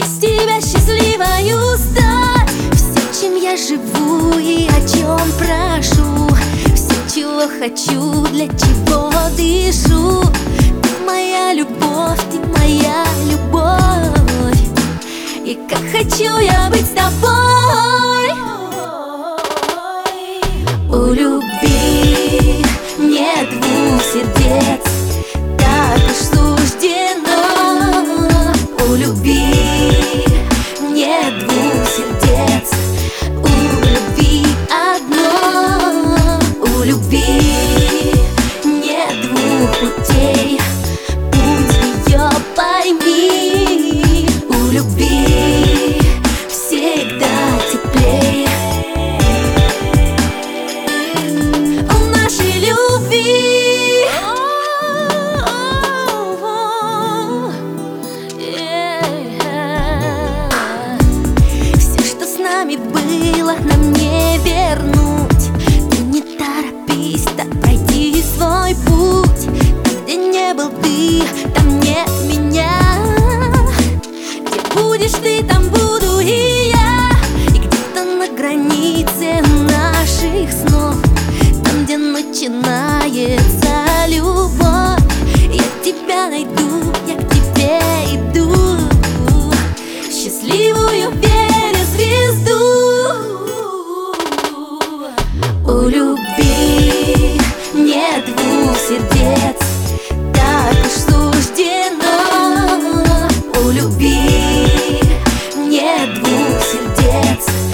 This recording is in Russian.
из тебя счастливою стать. Все, чем я живу и о чем прошу, все, чего хочу, для чего дышу. Ты моя любовь, ты моя любовь, и как хочу я быть с тобой. У любви нет двух сердец, так уж суждено. У любви нет двух сердец, у любви одно. У любви нет двух путей, путь ее пойми. У любви всегда теплей. Было нам не вернуть. Ты не торопись, так пройди свой путь. Там, где не был ты, там нет меня. Где будешь ты, там буду и я. И где-то на границе наших снов, там, где начинается любовь, я тебя найду, я к тебе иду, счастливую верю звезду. У любви нет двух сердец, так уж суждено. У любви нет двух сердец,